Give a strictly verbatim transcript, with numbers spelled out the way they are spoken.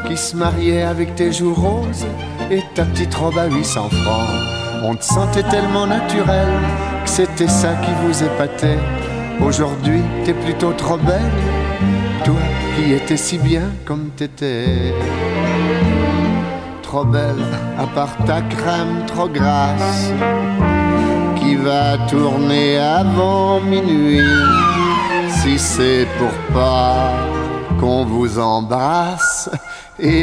qui se mariait avec tes joues roses et ta petite robe à huit cents francs. On te sentait tellement naturel que c'était ça qui vous épatait. Aujourd'hui, t'es plutôt trop belle, toi qui étais si bien comme t'étais. Trop belle, à part ta crème trop grasse, qui va tourner avant minuit. Si c'est pour pas qu'on vous embrasse et